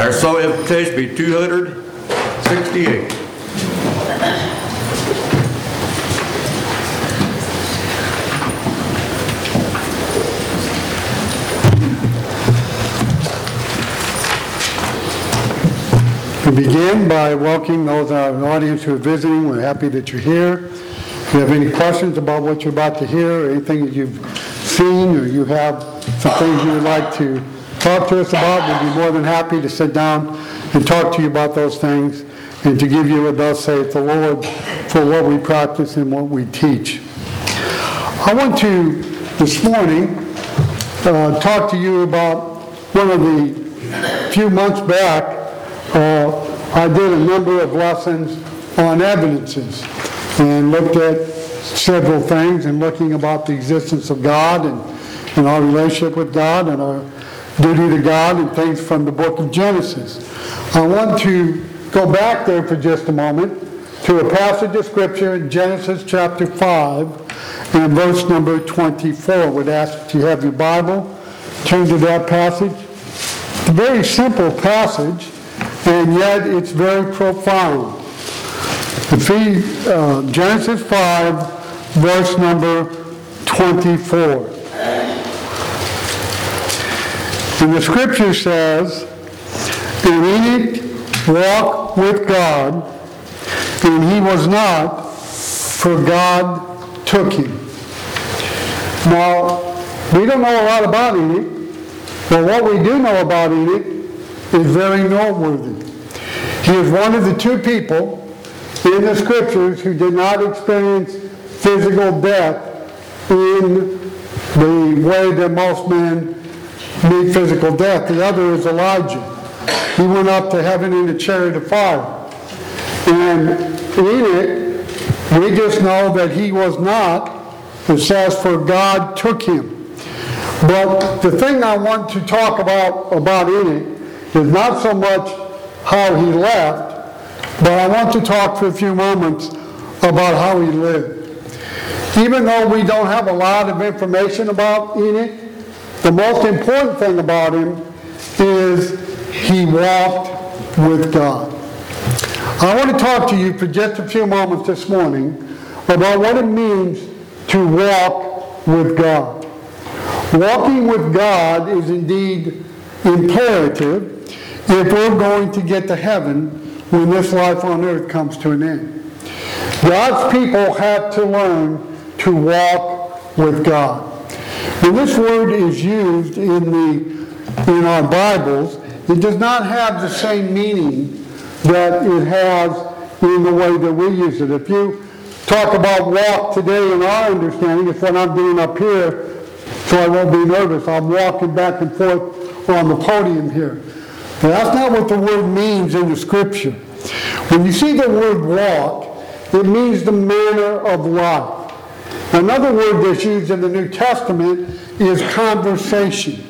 Our song invitation be 268. We begin by welcoming those in our audience who are visiting. We're happy that you're here. If you have any questions about what you're about to hear, or anything that you've seen, or you have some things you would like to talk to us about, we'd be more than happy to sit down and talk to you about those things and to give you what thus saith the Lord for what we practice and what we teach. I want to, this morning, talk to you about one of the few months back, I did a number of lessons on evidences and looked at several things and looking about the existence of God and our relationship with God and our duty to God and things from the book of Genesis. I want to go back there for just a moment to a passage of Scripture in Genesis chapter 5 and verse number 24. I would ask that you have your Bible, turn to that passage. It's a very simple passage, and yet it's very profound. Genesis 5, verse number 24. And the Scripture says, "And Enoch walked with God, and he was not, for God took him." Now, we don't know a lot about Enoch, but what we do know about Enoch is very noteworthy. He is one of the two people in the Scriptures who did not experience physical death in the way that most men meet physical death. The other is Elijah. He went up to heaven in a chariot of fire. And Enoch, we just know that he was not. It says, "For God took him." But the thing I want to talk about Enoch is not so much how he left, but I want to talk for a few moments about how he lived. Even though we don't have a lot of information about Enoch, the most important thing about him is he walked with God. I want to talk to you for just a few moments this morning about what it means to walk with God. Walking with God is indeed imperative if we're going to get to heaven when this life on earth comes to an end. God's people have to learn to walk with God. When this word is used in our Bibles, it does not have the same meaning that it has in the way that we use it. If you talk about walk today in our understanding, it's what I'm doing up here, so I won't be nervous. I'm walking back and forth on the podium here. But that's not what the word means in the Scripture. When you see the word walk, it means the manner of life. Another word that's used in the New Testament is conversation.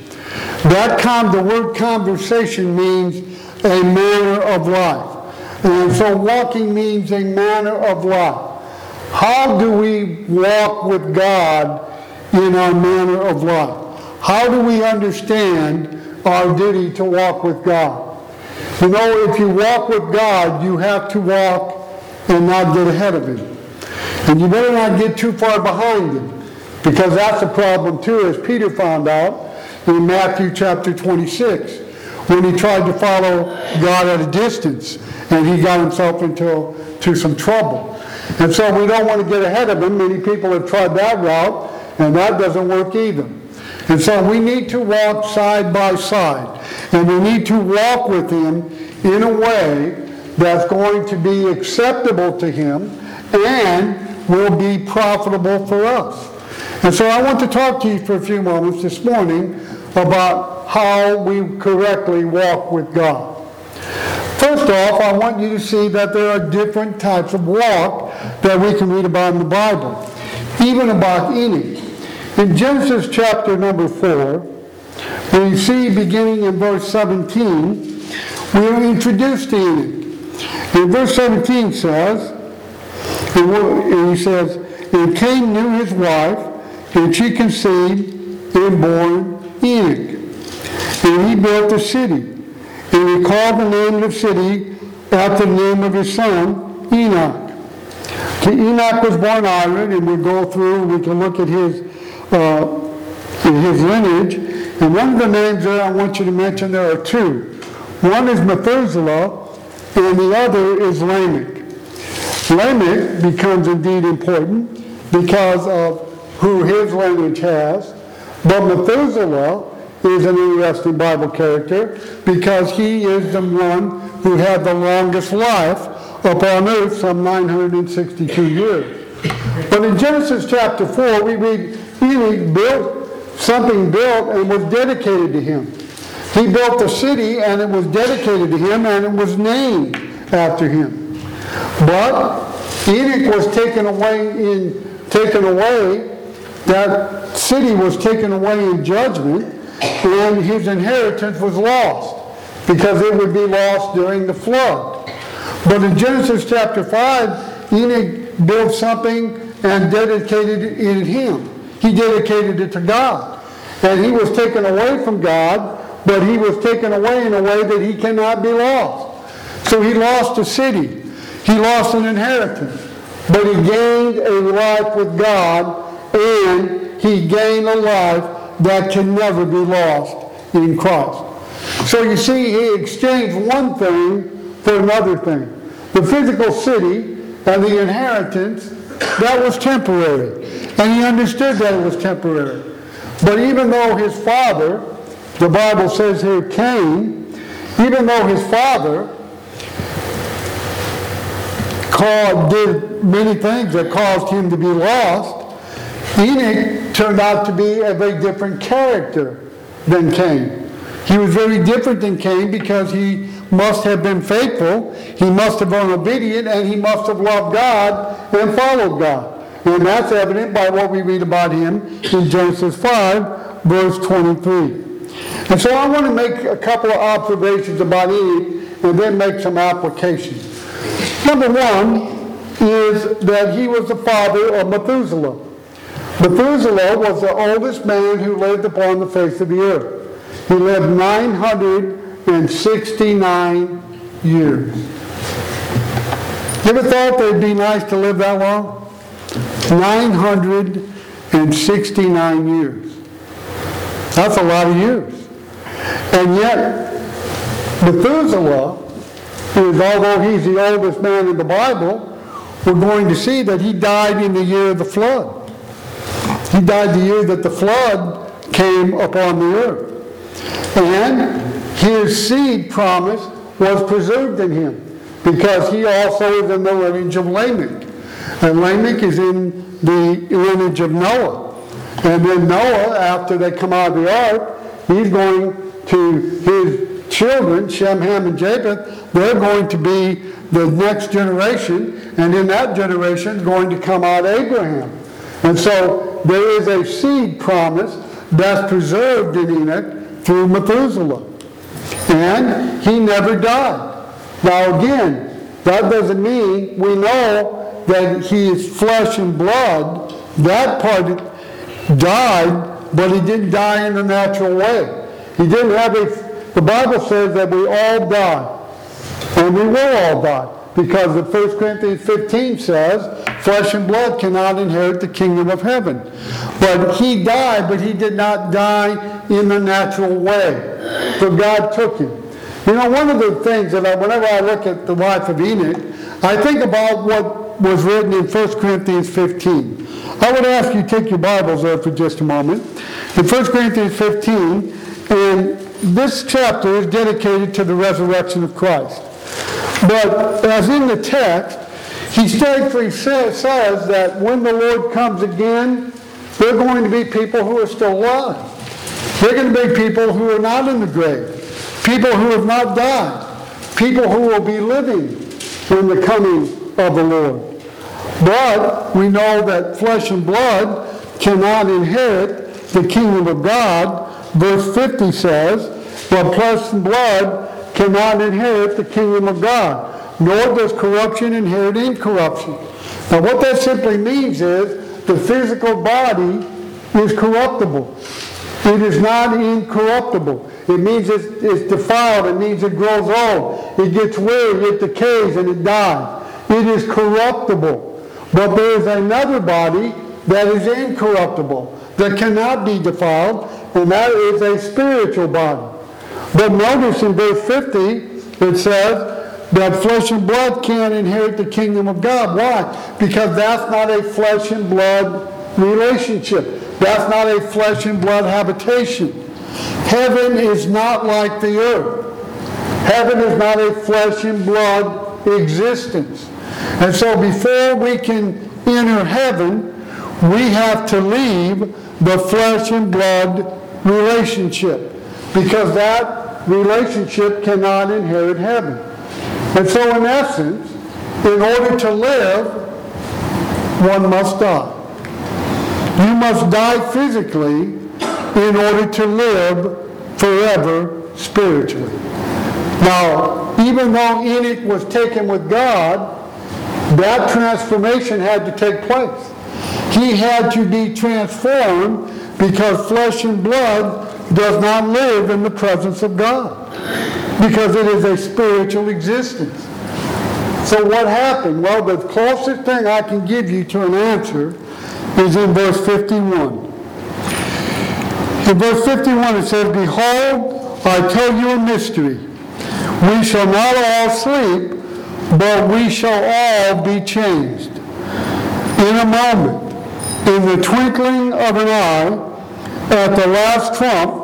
The word conversation means a manner of life. And so walking means a manner of life. How do we walk with God in our manner of life? How do we understand our duty to walk with God? You know, if you walk with God, you have to walk and not get ahead of Him. And you better not get too far behind Him, because that's a problem too, as Peter found out in Matthew chapter 26, when he tried to follow God at a distance, and he got himself into some trouble. And so we don't want to get ahead of Him. Many people have tried that route, and that doesn't work either. And so we need to walk side by side. And we need to walk with Him in a way that's going to be acceptable to Him and will be profitable for us. And so I want to talk to you for a few moments this morning about how we correctly walk with God. First off, I want you to see that there are different types of walk that we can read about in the Bible, even about Enoch. In Genesis chapter number 4, we see beginning in verse 17, we are introduced to Enoch. And verse 17 says, and he says, "And Cain knew his wife, and she conceived and bore Enoch. And he built a city, And he called the name of the city after the name of his son, Enoch. Okay, Enoch was born Iron, and we go through, we can look at his lineage. And one of the names there I want you to mention, there are two. One is Methuselah, and the other is Lamech. Lamech becomes indeed important because of who his lineage has, but Methuselah is an interesting Bible character because he is the one who had the longest life upon earth, some 962 years. But in Genesis chapter 4, we read Enoch built something built and was dedicated to him. He built a city and it was dedicated to him and it was named after him. But Enoch was taken away, that city was taken away in judgment, and his inheritance was lost because it would be lost during the flood. But in Genesis chapter 5, Enoch built something and dedicated it to him. He dedicated it to God. And he was taken away from God, but he was taken away in a way that he cannot be lost. So he lost a city. He lost an inheritance. But he gained a life with God, and he gained a life that can never be lost in Christ. So you see, he exchanged one thing for another thing. The physical city and the inheritance, that was temporary. And he understood that it was temporary. But even though his father, the Bible says here, Cain, even though his father did many things that caused him to be lost, Enoch turned out to be a very different character than Cain. He was very different than Cain because he must have been faithful, he must have been obedient, and he must have loved God and followed God. And that's evident by what we read about him in Genesis 5, verse 23. And so I want to make a couple of observations about Enoch and then make some applications. Number one is that he was the father of Methuselah. Methuselah was the oldest man who lived upon the face of the earth. He lived 969 years. You ever thought that it'd be nice to live that long? 969 years. That's a lot of years. And yet, Methuselah, although he's the oldest man in the Bible, we're going to see that he died in the year of the flood. He died the year that the flood came upon the earth. And his seed promise was preserved in him because he also is in the lineage of Lamech. And Lamech is in the lineage of Noah. And then Noah, after they come out of the ark, he's going to his children, Shem, Ham, and Japheth. They're going to be the next generation, and in that generation is going to come out Abraham. And so there is a seed promise that's preserved in Enoch through Methuselah. And he never died. Now again, that doesn't mean we know that he is flesh and blood. That part died, but he didn't die in the natural way. He didn't have the Bible says that we all die. And we will all die. Because the 1 Corinthians 15 says, flesh and blood cannot inherit the kingdom of heaven. But he died, but he did not die in the natural way. So God took him. You know, one of the things that whenever I look at the life of Enoch, I think about what was written in 1 Corinthians 15. I would ask you to take your Bibles there for just a moment. In 1 Corinthians 15, and this chapter is dedicated to the resurrection of Christ. But as in the text, he strictly says that when the Lord comes again, there are going to be people who are still alive. There are going to be people who are not in the grave. People who have not died. People who will be living when the coming of the Lord. But we know that flesh and blood cannot inherit the kingdom of God. Verse 50 says, but flesh and blood cannot inherit the kingdom of God, nor does corruption inherit incorruption. Now what that simply means is the physical body is corruptible. It is not incorruptible. It means it's defiled. It means it grows old. It gets weary, it decays, and it dies. It is corruptible. But there is another body that is incorruptible, that cannot be defiled, and that is a spiritual body. But notice in verse 50, it says that flesh and blood can't inherit the kingdom of God. Why? Because that's not a flesh and blood relationship. That's not a flesh and blood habitation. Heaven is not like the earth. Heaven is not a flesh and blood existence. And so before we can enter heaven, we have to leave the flesh and blood relationship, because that relationship cannot inherit heaven. And so in essence, in order to live, one must die. You must die physically in order to live forever spiritually. Now, even though Enoch was taken with God, that transformation had to take place. He had to be transformed because flesh and blood does not live in the presence of God, because it is a spiritual existence. So what happened? Well, the closest thing I can give you to an answer is in verse 51. In verse 51 it says, "Behold, I tell you a mystery. We shall not all sleep, but we shall all be changed. In a moment, in the twinkling of an eye, at the last trump,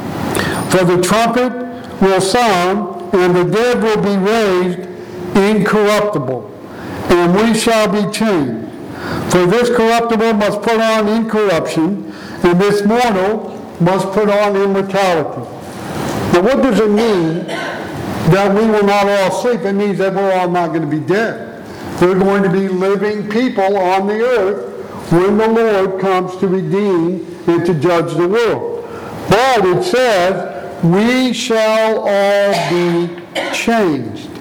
for the trumpet will sound, and the dead will be raised incorruptible, and we shall be changed. For this corruptible must put on incorruption, and this mortal must put on immortality." Now what does it mean that we will not all sleep? It means that we're all not going to be dead. We're going to be living people on the earth when the Lord comes to redeem and to judge the world. But it says, we shall all be changed.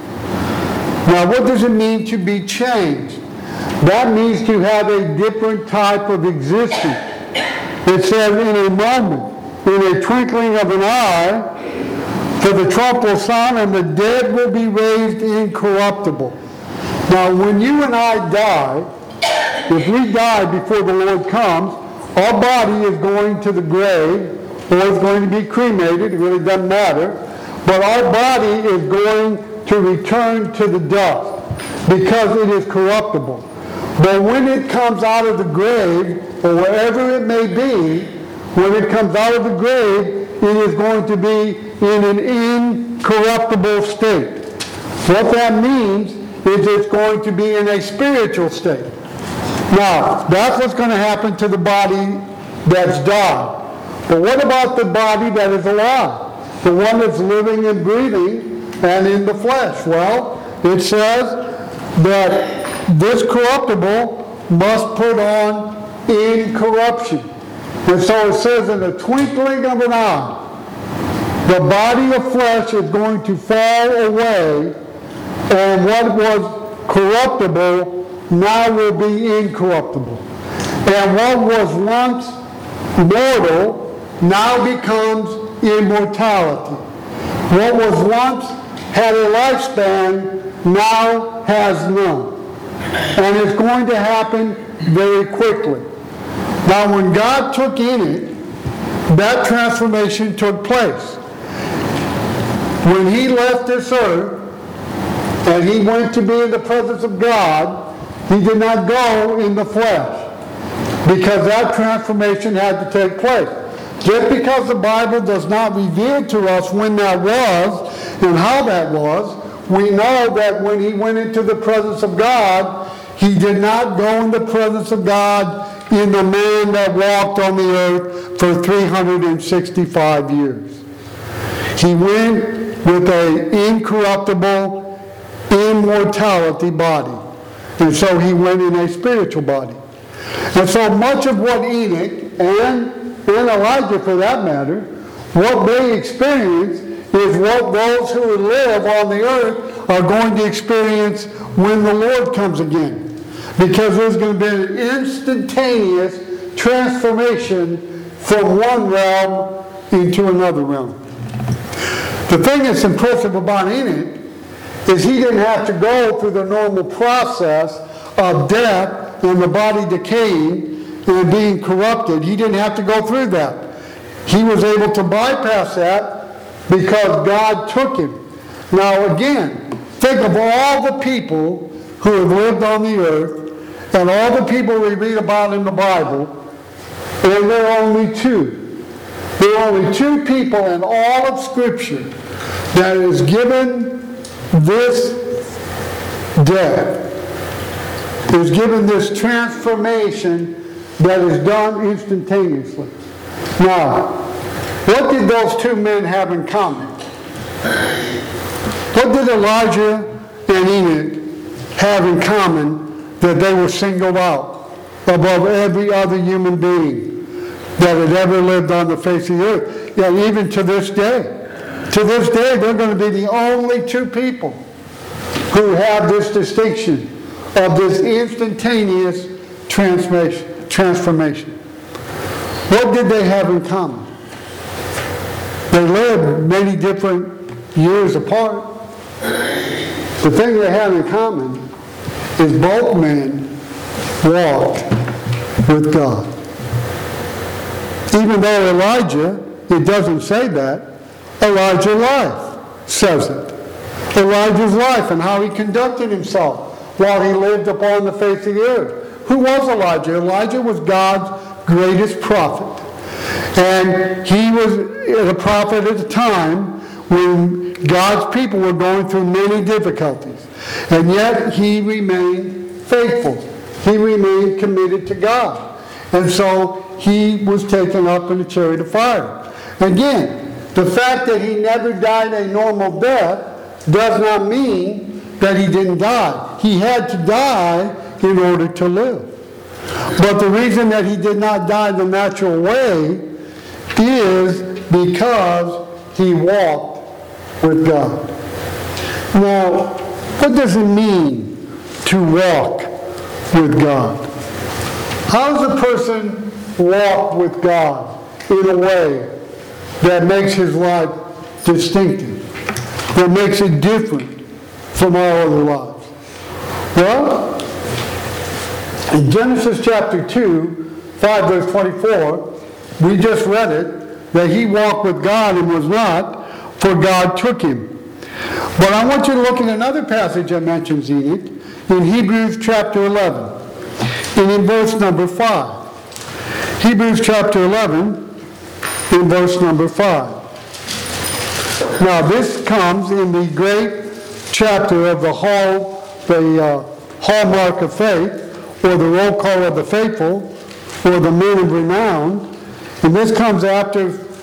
Now what does it mean to be changed? That means to have a different type of existence. It says, in a moment, in a twinkling of an eye, for the trump will sound, and the dead will be raised incorruptible. Now, when you and I die, if we die before the Lord comes, our body is going to the grave, or is going to be cremated. It really doesn't matter. But our body is going to return to the dust, because it is corruptible. But when it comes out of the grave, or wherever it may be, when it comes out of the grave, it is going to be in an incorruptible state. What that means is it's going to be in a spiritual state. Now, that's what's going to happen to the body that's died. But what about the body that is alive? The one that's living and breathing and in the flesh? Well, it says that this corruptible must put on incorruption. And so it says, in the twinkling of an eye, the body of flesh is going to fall away, and what was corruptible now will be incorruptible. And what was once mortal now becomes immortality. What was once had a lifespan now has none. And it's going to happen very quickly. Now, when God took Enoch, that transformation took place. When he left this earth and he went to be in the presence of God, he did not go in the flesh, because that transformation had to take place. Just because the Bible does not reveal to us when that was and how that was, we know that when he went into the presence of God, he did not go in the presence of God in the man that walked on the earth for 365 years. He went with an incorruptible immortality body. And so he went in a spiritual body. And so much of what Enoch, and Elijah for that matter, what they experience is what those who live on the earth are going to experience when the Lord comes again. Because there's going to be an instantaneous transformation from one realm into another realm. The thing that's impressive about Enoch is he didn't have to go through the normal process of death and the body decaying and being corrupted. He didn't have to go through that. He was able to bypass that because God took him. Now again, think of all the people who have lived on the earth and all the people we read about in the Bible, and there are only two. There are only two people in all of Scripture that is given this death, is given this transformation that is done instantaneously. Now, what did those two men have in common? What did Elijah and Enoch have in common that they were singled out above every other human being that had ever lived on the face of the earth? Yet even to this day, they're going to be the only two people who have this distinction of this instantaneous transformation. What did they have in common? They lived many different years apart. The thing they had in common is both men walked with God. Even though Elijah, it doesn't say that, Elijah's life says it. Elijah's life and how he conducted himself while he lived upon the face of the earth. Who was Elijah? Elijah was God's greatest prophet. And he was a prophet at a time when God's people were going through many difficulties. And yet he remained faithful. He remained committed to God. And so he was taken up in a chariot of fire. Again, the fact that he never died a normal death does not mean that he didn't die. He had to die in order to live. But the reason that he did not die the natural way is because he walked with God. Now, what does it mean to walk with God? How does a person walk with God in a way that makes his life distinctive, that makes it different from our other lives? Well, in Genesis chapter 2, 5 verse 24, we just read it, that he walked with God and was not, for God took him. But I want you to look at another passage that mentions Enoch, in Hebrews chapter 11, and in verse number 5. Hebrews chapter 11, in verse number 5. Now this comes in the great chapter of the hallmark of faith, or the roll call of the faithful, or the men of renown. And this comes after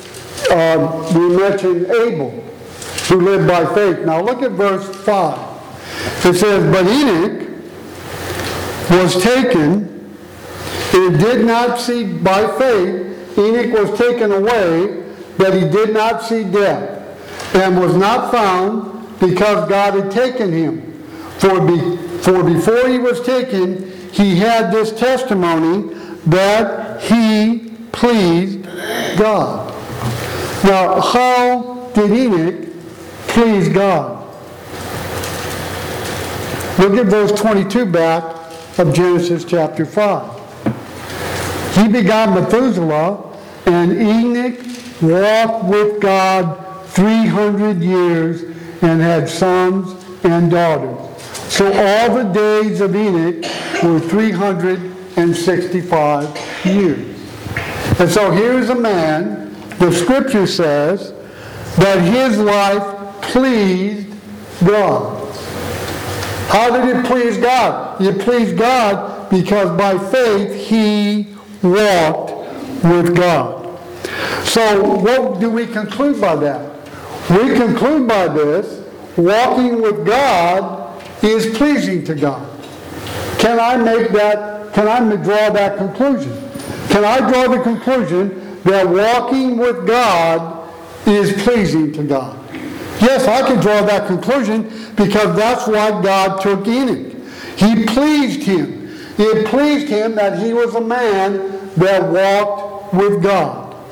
we mentioned Abel, who lived by faith. Now look at verse 5. It says, but Enoch was taken, and did not see by faith, Enoch was taken away, that he did not see death, and was not found, because God had taken him. For before he was taken, he had this testimony that he pleased God. Now, how did Enoch please God? Look at verse 22 back of Genesis chapter 5. He begot Methuselah, and Enoch walked with God 300 years and had sons and daughters. So all the days of Enoch were 365 years. And so here's a man, the scripture says, that his life pleased God. How did it please God? It pleased God because by faith he walked with God. So what do we conclude by that? We conclude by this, walking with God is pleasing to God. Can I draw that conclusion? Can I draw the conclusion that walking with God is pleasing to God? Yes, I can draw that conclusion because that's why God took Enoch. He pleased him. It pleased him that he was a man that walked with God.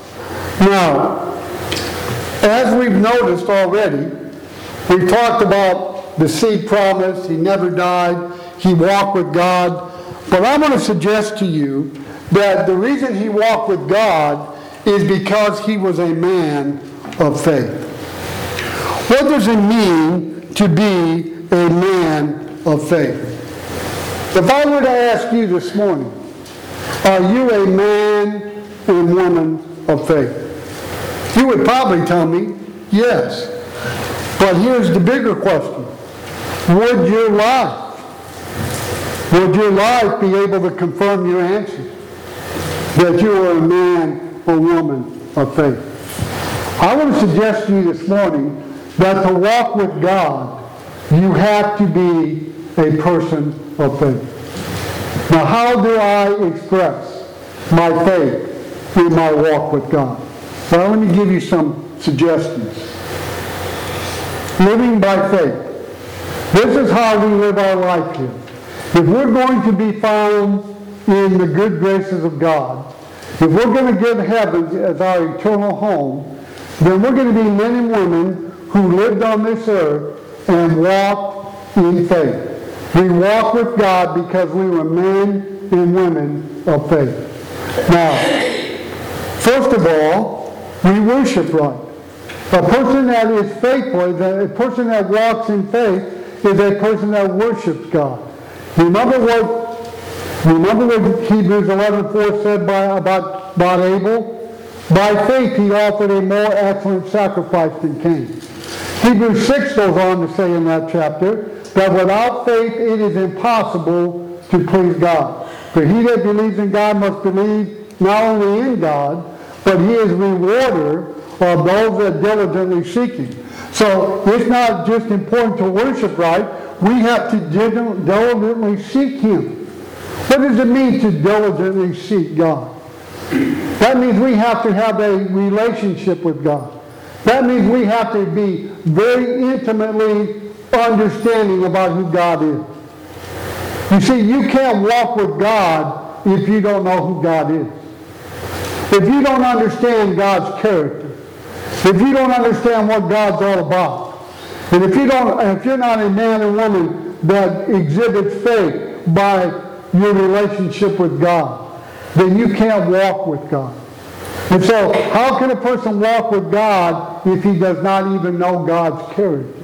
Now, as we've noticed already, we talked about the seed promise. He never died. He walked with God. But I'm going to suggest to you that the reason he walked with God is because he was a man of faith. What does it mean to be a man of faith? If I were to ask you this morning, are you a man and woman of faith? You would probably tell me, yes. But here's the bigger question. Would your life be able to confirm your answer? That you are a man or woman of faith? I want to suggest to you this morning that to walk with God, you have to be a person of faith. Now, how do I express my faith in my walk with God? Well, let me give you some suggestions. Living by faith. This is how we live our life here. If we're going to be found in the good graces of God, if we're going to give heaven as our eternal home, then we're going to be men and women who lived on this earth and walked in faith. We walk with God because we were men and women of faith. Now, first of all, we worship right. A person that is faithful, a person that walks in faith, is a person that worships God. Remember what Hebrews 11:4 said about Abel? By faith he offered a more excellent sacrifice than Cain. Hebrews 6 goes on to say in that chapter that without faith it is impossible to please God. For he that believes in God must believe not only in God, but he is rewarder of those that diligently seek him. So it's not just important to worship right, we have to diligently seek him. What does it mean to diligently seek God? That means we have to have a relationship with God. That means we have to be very intimately understanding about who God is. You see, you can't walk with God if you don't know who God is. If you don't understand God's character, if you don't understand what God's all about, and if you're not a man or woman that exhibits faith by your relationship with God, then you can't walk with God. And so, how can a person walk with God if he does not even know God's character?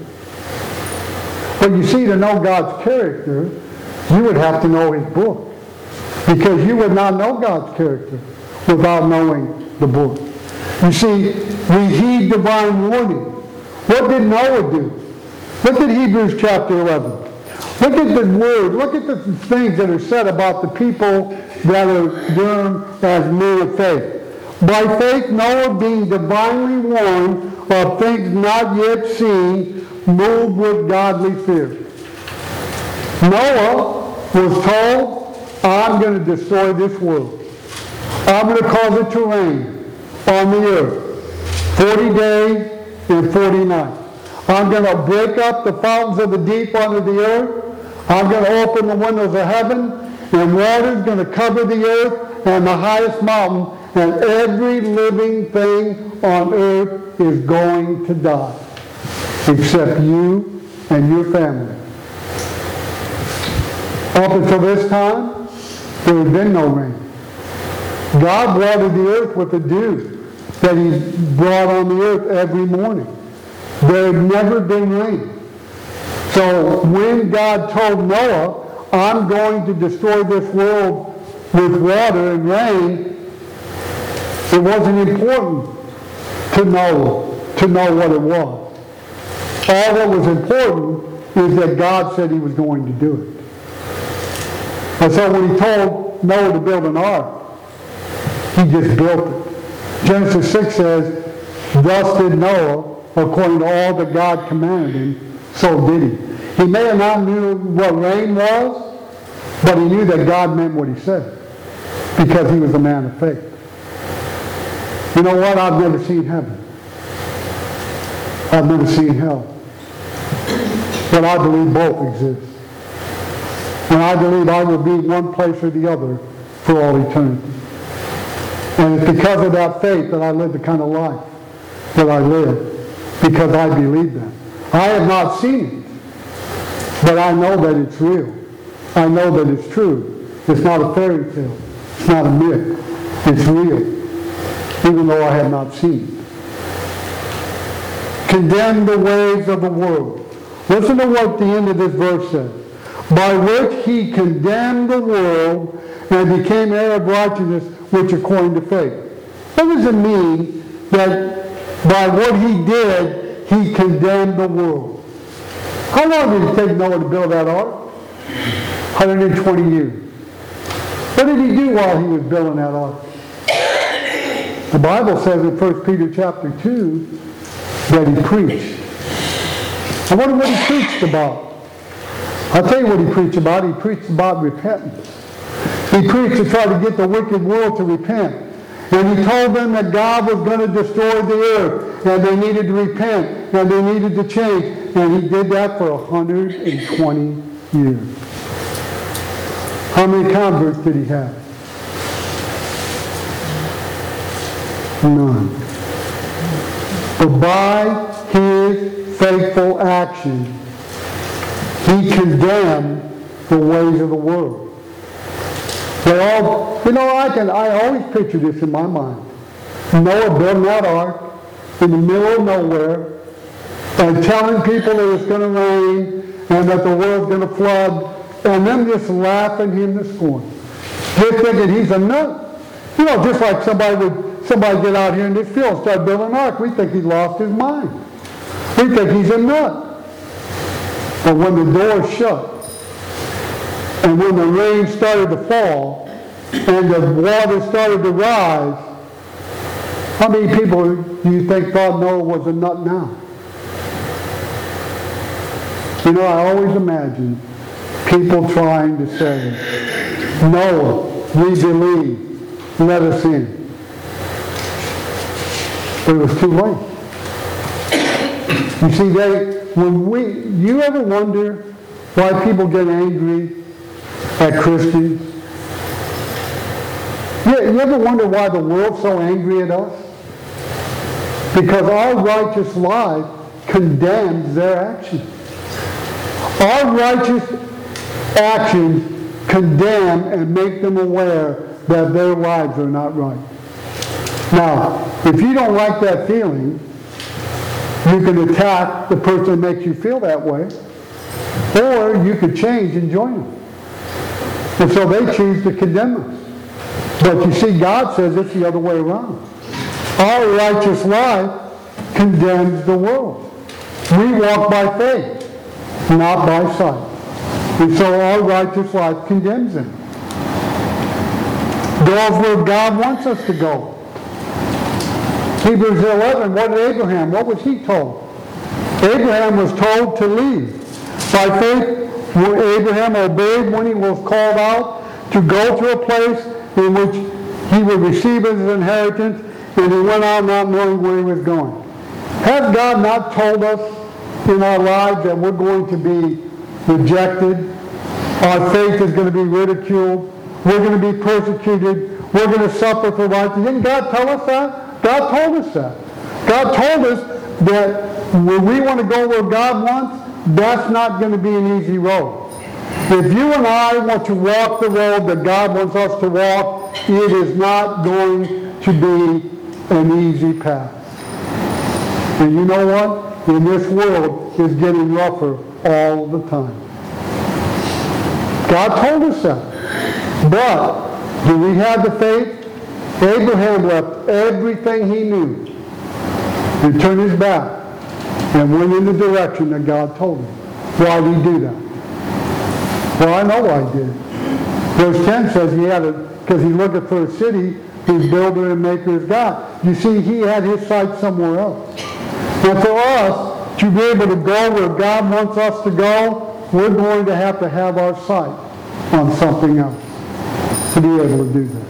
But you see, to know God's character, you would have to know his book. Because you would not know God's character without knowing the book. You see, we heed divine warning. What did Noah do? Look at Hebrews chapter 11. Look at the word. Look at the things that are said about the people that are termed as men of faith. By faith, Noah, being divinely warned of things not yet seen, moved with godly fear. Noah was told, I'm going to destroy this world. I'm going to cause it to rain on the earth 40 days and 40 nights. I'm going to break up the fountains of the deep under the earth. I'm going to open the windows of heaven, and water is going to cover the earth and the highest mountain, and every living thing on earth is going to die, except you and your family. Up until this time, there had been no rain. God watered the earth with the dew that he brought on the earth every morning. There had never been rain. So when God told Noah, I'm going to destroy this world with water and rain, it wasn't important to know what it was. All that was important is that God said he was going to do it. And so when he told Noah to build an ark, he just built it. Genesis 6 says, thus did Noah, according to all that God commanded him, so did he. He may have not knew what rain was, but he knew that God meant what he said, because he was a man of faith. You know what? I've never seen heaven. I've never seen hell. But I believe both exist. And I believe I will be one place or the other for all eternity. And it's because of that faith that I live the kind of life that I live, because I believe that. I have not seen it, but I know that it's real. I know that it's true. It's not a fairy tale. It's not a myth. It's real, even though I have not seen it. Condemn the ways of the world. Listen to what the end of this verse says. By which he condemned the world and became heir of righteousness, which according to faith. What does it mean that by what he did, he condemned the world? How long did it take Noah to build that ark? 120 years. What did he do while he was building that ark? The Bible says in 1 Peter chapter 2 that he preached. I wonder what he preached about. I'll tell you what he preached about. He preached about repentance. He preached to try to get the wicked world to repent. And he told them that God was going to destroy the earth, and they needed to repent, and they needed to change. And he did that for 120 years. How many converts did he have? None. But by his faithful action, he condemned the ways of the world. They all, I always picture this in my mind. Noah building that ark in the middle of nowhere and telling people that it's going to rain and that the world's going to flood, and them just laughing him to scorn. Just thinking he's a nut. Just like somebody get out here in this field and start building an ark, we think he lost his mind. We think he's a nut. But when the door shut, and when the rain started to fall, and the water started to rise, how many people do you think thought Noah was a nut now? I always imagine people trying to say, Noah, we believe, let us in. But it was too late. You see, you ever wonder why people get angry at Christians? You ever wonder why the world's so angry at us? Because our righteous life condemns their actions. Our righteous actions condemn and make them aware that their lives are not right. Now, if you don't like that feeling, you can attack the person that makes you feel that way, or you could change and join them. And so they choose to condemn us. But you see, God says it's the other way around. Our righteous life condemns the world. We walk by faith, not by sight. And so our righteous life condemns them. Goes where God wants us to go. Hebrews 11, what did Abraham, what was he told? Abraham was told to leave. By faith, Abraham obeyed when he was called out to go to a place in which he would receive his inheritance, and he went out not knowing where he was going. Has God not told us in our lives that we're going to be rejected? Our faith is going to be ridiculed. We're going to be persecuted. We're going to suffer for righteousness. Didn't God tell us that? God told us that. God told us that when we want to go where God wants, that's not going to be an easy road. If you and I want to walk the road that God wants us to walk, it is not going to be an easy path. And you know what? In this world, it's getting rougher all the time. God told us that. But do we have the faith? Abraham left everything he knew and turned his back and went in the direction that God told him. Why did he do that? Well, I know why he did. Verse 10 says he had because he's looking for a city whose builder and maker is God. You see, he had his sight somewhere else. And for us to be able to go where God wants us to go, we're going to have our sight on something else to be able to do that.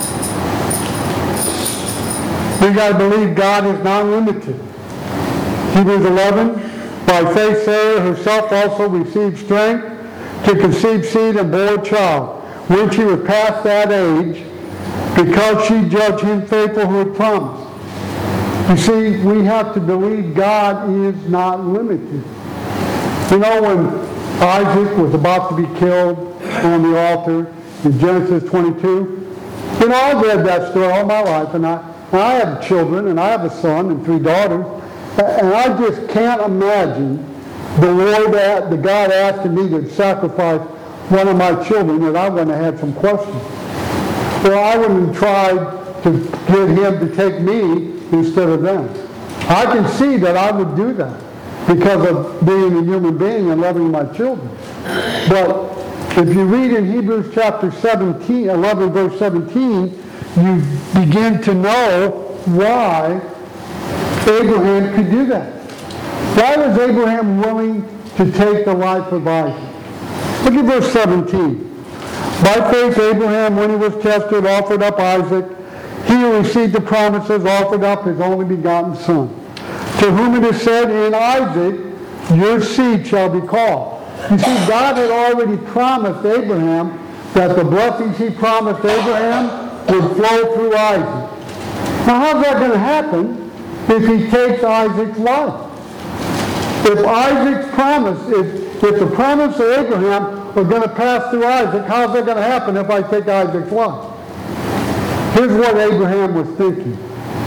We got to believe God is not limited. Hebrews 11, by faith Sarah herself also received strength to conceive seed and bore a child, when she was past that age, because she judged him faithful who had promised. You see, we have to believe God is not limited. You know, when Isaac was about to be killed on the altar in Genesis 22, you know, I've read that story all my life, and I have children, and I have a son and 3 daughters, and I just can't imagine the God asking me to sacrifice one of my children, that I wouldn't have had some questions. Well, I wouldn't have tried to get him to take me instead of them. I can see that I would do that because of being a human being and loving my children. But if you read in Hebrews chapter 17, 11 verse 17, you begin to know why Abraham could do that. Why was Abraham willing to take the life of Isaac? Look at verse 17. By faith Abraham, when he was tested, offered up Isaac. He who received the promises offered up his only begotten son, to whom it is said, in Isaac your seed shall be called. You see, God had already promised Abraham that the blessings he promised Abraham would flow through Isaac. Now how's that going to happen if he takes Isaac's life? If Isaac's promise, if the promise of Abraham are going to pass through Isaac, how's that going to happen if I take Isaac's life? Here's what Abraham was thinking.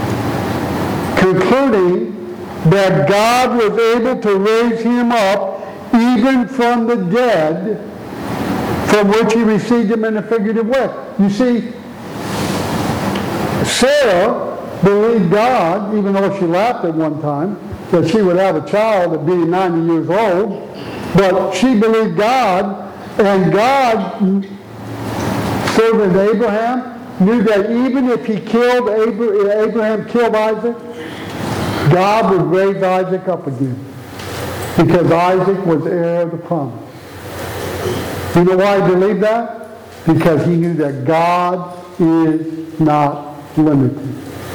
Concluding that God was able to raise him up even from the dead, from which he received him in a figurative way. You see, Sarah believed God, even though she laughed at one time, that she would have a child at being 90 years old, but she believed God, and God, servant Abraham, knew that even if he killed Abraham killed Isaac, God would raise Isaac up again, because Isaac was heir of the promise. You know why he believed that? Because he knew that God is not limited.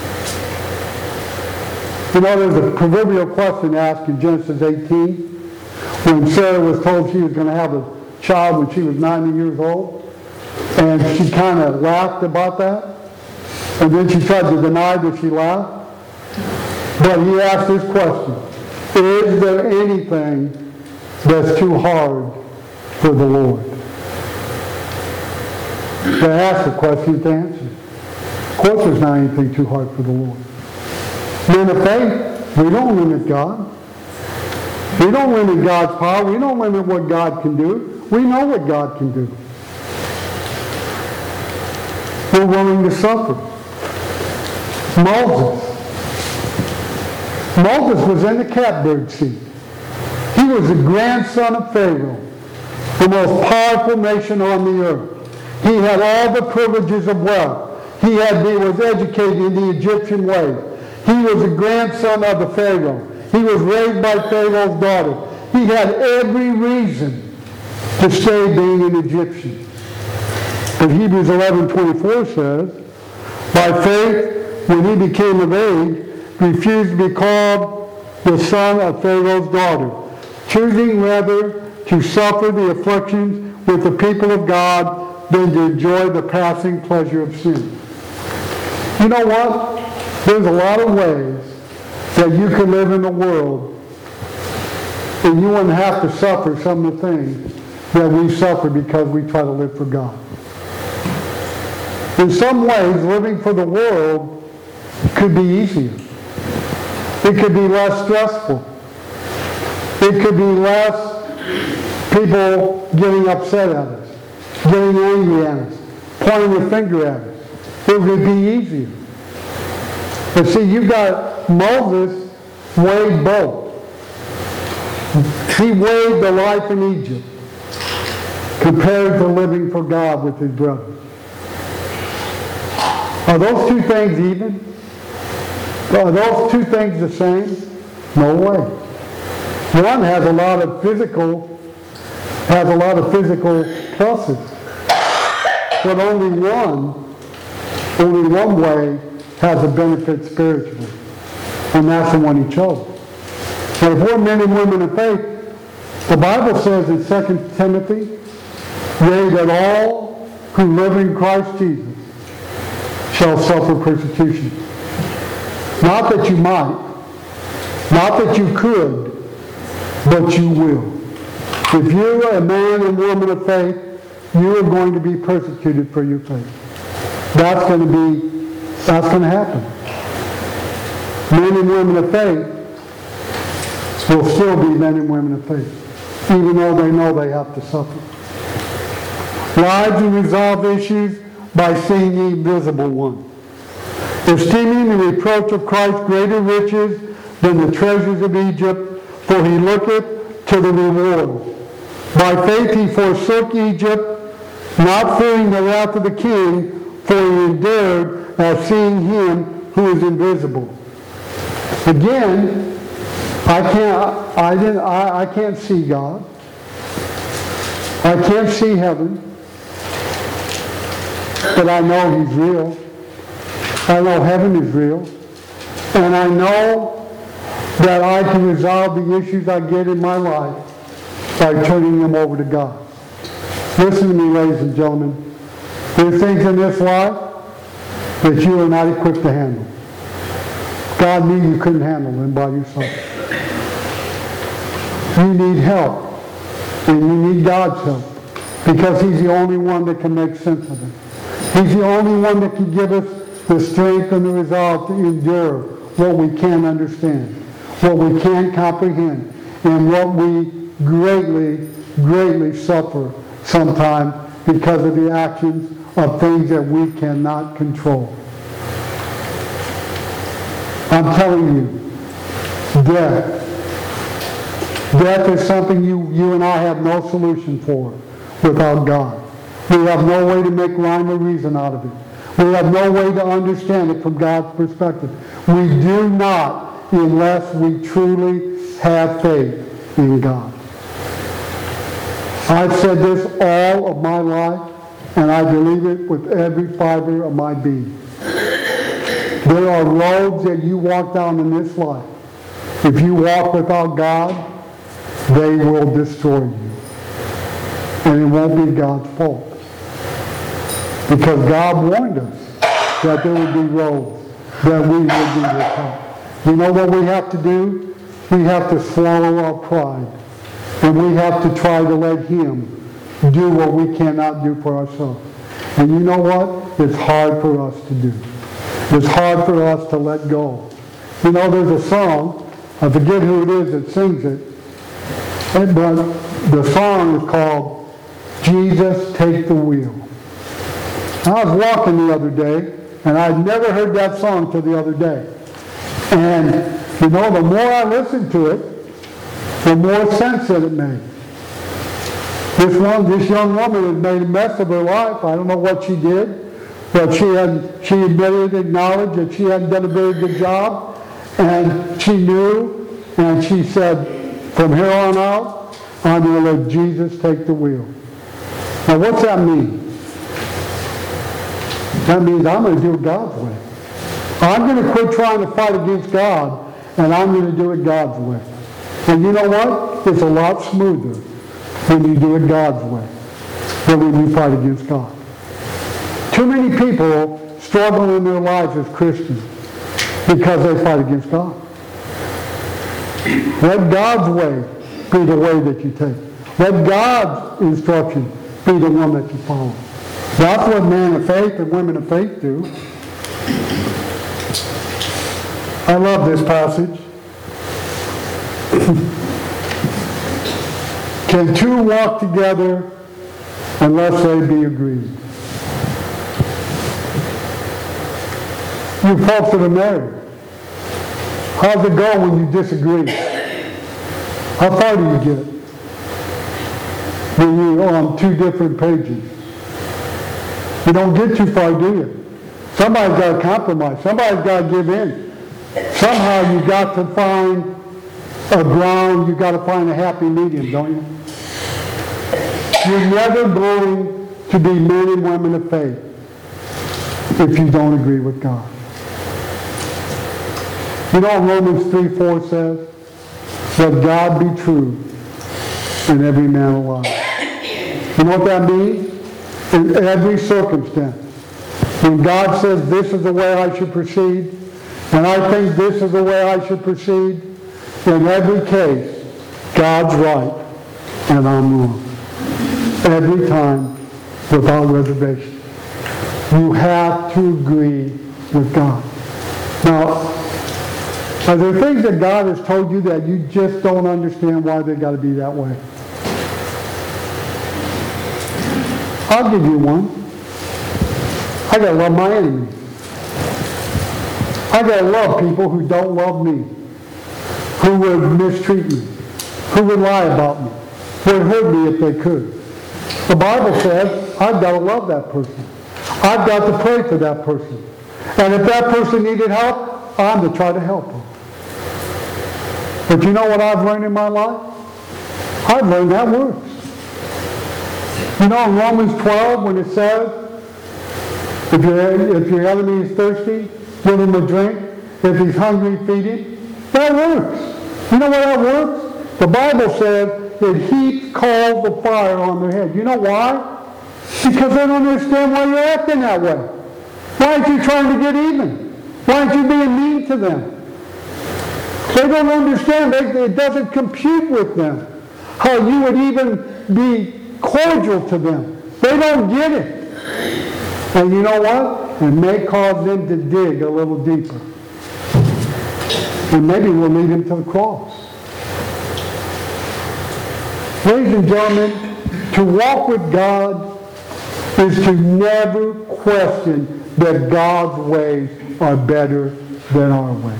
You know, there's a proverbial question asked in Genesis 18 when Sarah was told she was going to have a child when she was 90 years old. And she kind of laughed about that. And then she tried to deny that she laughed. But he asked this question: is there anything that's too hard for the Lord? To ask the question, to answer. Of course there's not anything too hard for the Lord. Men of faith, we don't limit God. We don't limit God's power. We don't limit what God can do. We know what God can do. We're willing to suffer. Moses was in the catbird seat. He was the grandson of Pharaoh, the most powerful nation on the earth. He had all the privileges of wealth. He was educated in the Egyptian way. He was a grandson of the Pharaoh. He was raised by Pharaoh's daughter. He had every reason to stay being an Egyptian. But Hebrews 11:24 says, by faith, when he became of age, refused to be called the son of Pharaoh's daughter, choosing rather to suffer the afflictions with the people of God than to enjoy the passing pleasure of sin. You know what? There's a lot of ways that you can live in the world and you wouldn't have to suffer some of the things that we suffer because we try to live for God. In some ways, living for the world could be easier. It could be less stressful. It could be less people getting upset at us, getting angry at us, pointing a finger at us. It would be easier. But see, you've got Moses weighed both. He weighed the life in Egypt compared to living for God with his brothers. Are those two things even? Are those two things the same? No way. One has a lot of physical pluses. But only one way has a benefit spiritually. And that's the one he chose. And if we're men and women of faith, the Bible says in 2 Timothy, yea, that all who live in Christ Jesus shall suffer persecution. Not that you might, not that you could, but you will. If you're a man and woman of faith, you are going to be persecuted for your faith. That's going to happen. Men and women of faith will still be men and women of faith, even though they know they have to suffer. Lives and resolve issues by seeing the invisible one. Esteeming the reproach of Christ greater riches than the treasures of Egypt, for he looketh to the reward. By faith he forsook Egypt, not fearing the wrath of the king, for he endured as seeing him who is invisible. Again, I can't see God. I can't see heaven. But I know he's real. I know heaven is real. And I know that I can resolve the issues I get in my life by turning them over to God. Listen to me, ladies and gentlemen. There's things in this life that you are not equipped to handle. God knew you couldn't handle them by yourself. You need help. And you need God's help. Because he's the only one that can make sense of it. He's the only one that can give us the strength and the resolve to endure what we can't understand, what we can't comprehend, and what we greatly, greatly suffer sometimes because of the actions of things that we cannot control. I'm telling you, death. Death is something you and I have no solution for without God. We have no way to make rhyme or reason out of it. We have no way to understand it from God's perspective. We do not unless we truly have faith in God. I've said this all of my life, and I believe it with every fiber of my being. There are roads that you walk down in this life. If you walk without God, they will destroy you. And it won't be God's fault. Because God warned us that there would be roads that we would be without. You know what we have to do? We have to swallow our pride. And we have to try to let him do what we cannot do for ourselves. And you know what? It's hard for us to do. It's hard for us to let go. You know, there's a song, I forget who it is that sings it, but the song is called Jesus Take the Wheel. I was walking the other day, and I'd never heard that song till the other day. And, you know, the more I listened to it, the more sense that it made. This young woman had made a mess of her life. I don't know what she did, but she admitted, acknowledged that she hadn't done a very good job, and she knew, and she said, from here on out, I'm going to let Jesus take the wheel. Now, what's that mean? That means I'm going to do it God's way. I'm going to quit trying to fight against God, and I'm going to do it God's way. And you know what? It's a lot smoother when you do it God's way than when you fight against God. Too many people struggle in their lives as Christians because they fight against God. Let God's way be the way that you take. Let God's instruction be the one that you follow. That's what men of faith and women of faith do. I love this passage. Can two walk together unless they be agreed? You folks that are married, how's it go when you disagree? How far do you get when you're on two different pages? You don't get too far, do you? Somebody's got to compromise. Somebody's got to give in. Somehow you've got to find a ground. You've got to find a happy medium, don't you? You're never going to be men and women of faith if you don't agree with God. You know what Romans 3:4 says? Let God be true and every man a liar. You know what that means? In every circumstance, When God says this is the way I should proceed, and I think this is the way I should proceed, in every case, God's right and I'm wrong. Every time, without reservation. You have to agree with God. Now, are there things that God has told you that you just don't understand why they got to be that way? I'll give you one. I got to love my enemies. I got to love people who don't love me, who would mistreat me, who would lie about me, would hurt me if they could. The Bible says I've got to love that person. I've got to pray for that person. And if that person needed help, I'm to try to help them. But you know what I've learned in my life? I've learned that works. You know in Romans 12 when it says, if your enemy is thirsty, give him a drink. If he's hungry, feed him. That works. You know why that works? The Bible says it heaps coals of fire on their head. You know why? Because they don't understand why you're acting that way. Why aren't you trying to get even? Why aren't you being mean to them? They don't understand. It doesn't compute with them how you would even be cordial to them. They don't get it. And you know what? It may cause them to dig a little deeper. And maybe we'll lead them to the cross. Ladies and gentlemen, to walk with God is to never question that God's ways are better than our ways.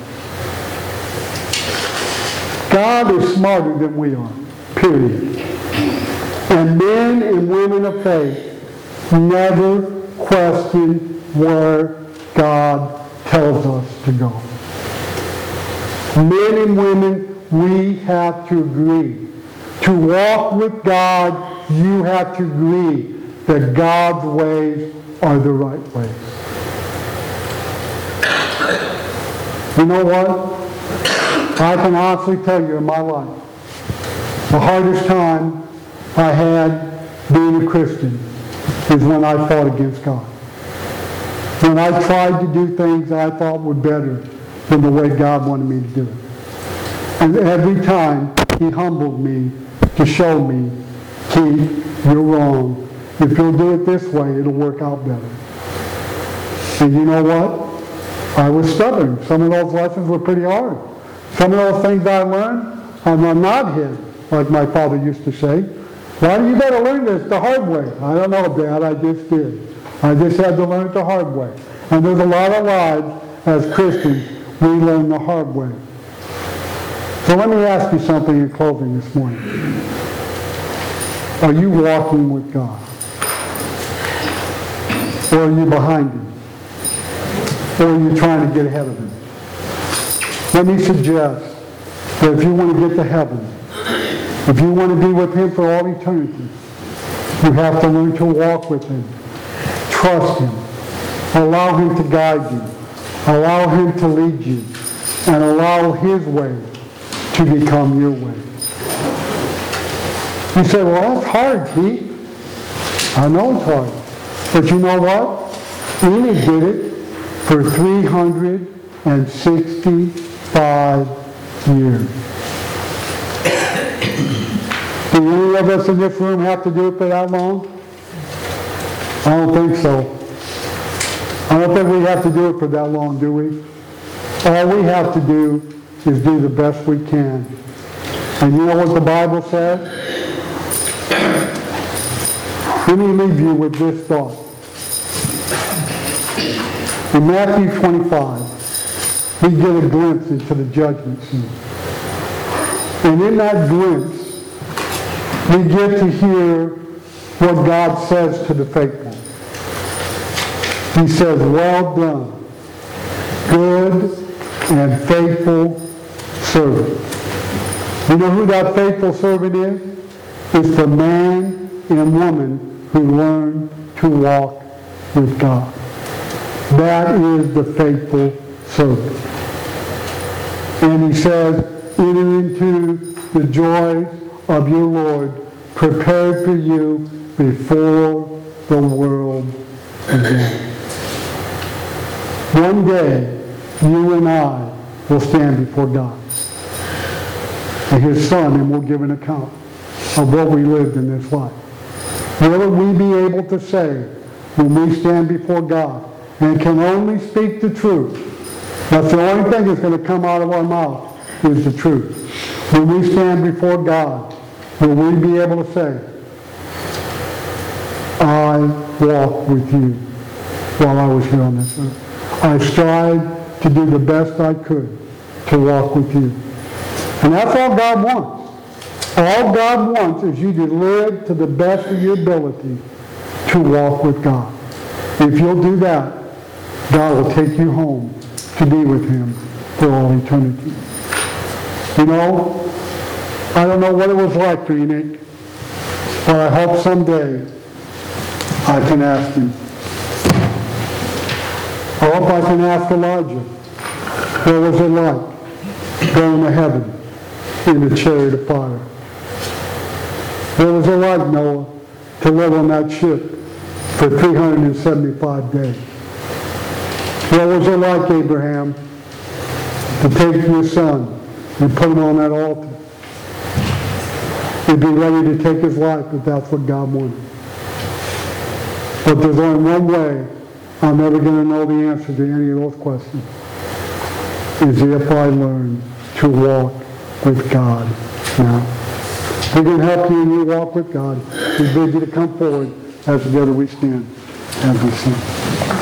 God is smarter than we are, period. And men and women of faith never question where God tells us to go. Men and women, we have to agree. To walk with God, you have to agree that God's ways are the right ways. You know what? I can honestly tell you in my life, the hardest time I had being a Christian is when I fought against God. When I tried to do things that I thought were better than the way God wanted me to do it. And every time He humbled me to show me, Keith, you're wrong. If you'll do it this way, it'll work out better. And you know what? I was stubborn. Some of those lessons were pretty hard. Some of those things I learned, I'm not hid, like my father used to say. Why do you got to learn this the hard way? I don't know, Dad. I just did. I just had to learn it the hard way. And there's a lot of lives as Christians we learn the hard way. So let me ask you something in closing this morning. Are you walking with God? Or are you behind Him? Or are you trying to get ahead of Him? Let me suggest that if you want to get to heaven, if you want to be with Him for all eternity, you have to learn to walk with Him. Trust Him. Allow Him to guide you. Allow Him to lead you. And allow His way to become your way. You say, well, that's hard, Keith. I know it's hard. But you know what? Enoch did it for 365 years. Do any of us in this room have to do it for that long? I don't think so. I don't think we have to do it for that long, do we? All we have to do is do the best we can. And you know what the Bible says? Let me leave you with this thought. In Matthew 25, we get a glimpse into the judgment scene. And in that glimpse, we get to hear what God says to the faithful. He says, well done, good and faithful servant. You know who that faithful servant is? It's the man and woman who learned to walk with God. That is the faithful servant. And he says, enter into the joy of your Lord, prepared for you before the world began. One day, you and I will stand before God and His Son, and we'll give an account of what we lived in this life. Will we be able to say, when we stand before God, and can only speak the truth? That's the only thing that's going to come out of our mouth, is the truth. When we stand before God, will we be able to say, I walked with you while I was here on this earth. I strived to do the best I could to walk with you. And that's all God wants. All God wants is you to live to the best of your ability to walk with God. If you'll do that, God will take you home to be with Him for all eternity. You know, I don't know what it was like for Enoch, but I hope someday I can ask him. I hope I can ask Elijah, what was it like going to heaven in a chariot of fire? What was it like, Noah, to live on that ship for 375 days? What was it like, Abraham, to take your son and put him on that altar? He'd be ready to take his life if that's what God wanted. But there's only one way I'm ever going to know the answer to any of those questions, is if I learn to walk with God now. We can help you in your walk with God. We bid you to come forward as together we stand as we sing.